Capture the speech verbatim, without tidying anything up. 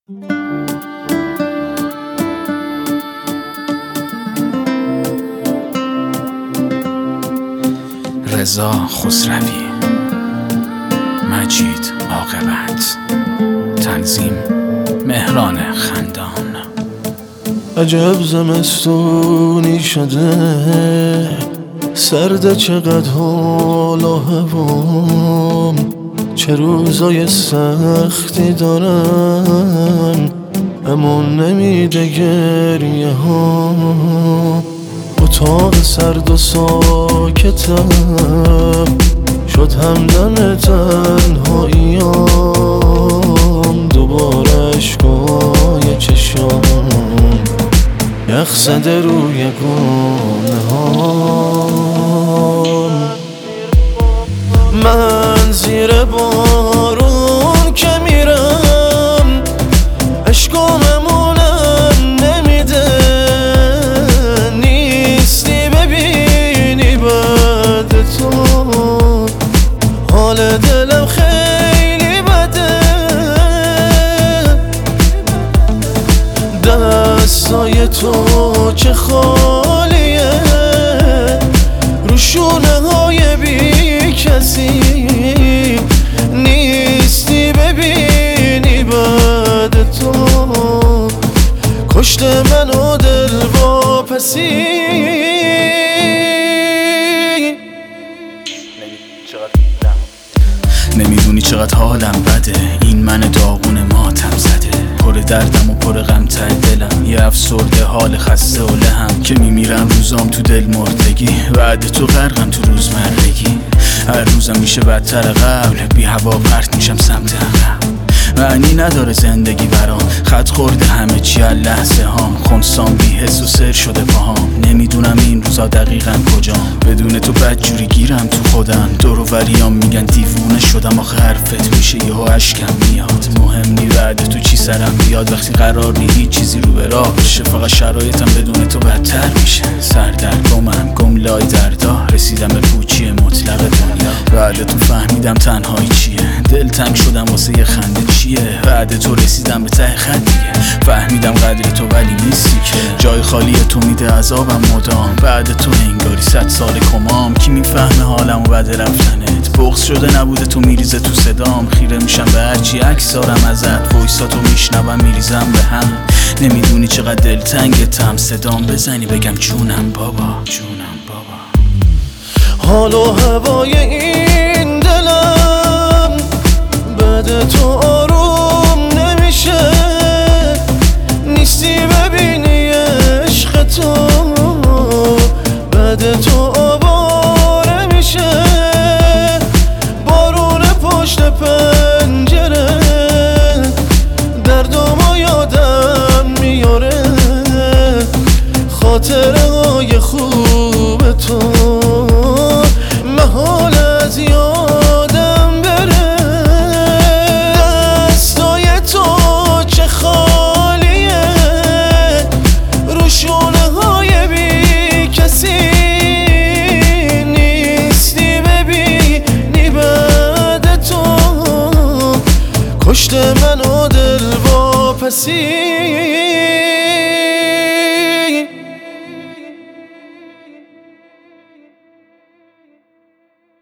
رضا خسروی، مجید عاقبت، تنظیم مهران خندان. عجب زمستونی شده، سرده چقدر حال و هوام، چه روزای سختی دارن امون نمیده گریه ها. اتاق سرد و ساکتم شد همدم تنهاییام، دوباره اشکای چشام یخ زده روی گونه هام. من زیر بارون که میرم اشکاممونم نمیده، نیستی ببینی بعد تو حال دلم خیلی بده. دستای تو چه خالیه رو شونه های بی کسی، نیستی ببینی بعد تو کشت من و دل واپسی. نمیدونی چقدر حالم بده، این من داغون ماتم زده، پر دردم و پر غم ته دلم، یه افسرده حال خسته و لهم که میمیرم روزام تو دل مردگی، بعد تو غرقم تو روزمرگی، هر روزم میشه بدتر قبل، بی هوا پرت میشم سمت عقب، معنی نداره زندگی برام، خط خورده همه چی از لحظه هام، خونسام بی حس و سر شده پاهام، نمیدونم این روزا دقیقا کجام، بدون تو بدجوری گیرم تو خودم، دور و وریام میگن دیوونه شدم، آخه حرفت میشه یهو اشکم میاد، مهم نی بعد تو چی سرم بیاد، وقتی قرار نی هیچ چیزی رو به راه بشه، فقط شرایطم بدون تو بدتر میشه، سر در گمم گم لای دردا، رسیدم به پوچی مطلق دنیا، بعد تو فهمیدم تنهایی چیه، دل تنگ شدم واسه یه خنده چیه، بعد تو رسیدم به ته خط دیگه، فهمیدم قدر تو ولی نیستی که، جای خالی تو میده عذابم مدام، بعد تو انگاری صد سال کمام، کی میفهمه حالم و بعد رفتنت، بغض شده نبوده تو میریزه تو صدام، خیره میشم به هرچی عکس دارم ازت، وایساتو میشنوم میریزم به هم، نمیدونی چقدر دلتنگتم، صدام بزنی بگم جونم بابا، جونم بابا. حال و هوای این دلم بعد تو آروم نمیشه، نیستی ببینی عشق تو بعد تو آواره میشه، بارون پشت پنجره دردامو یادم میاره، خاطره های خوب تو محال از یادم بره. دستای تو چه خالیه رو شونه های بی کسی، نیستی ببینی بعد تو کشت من و دل واپسی.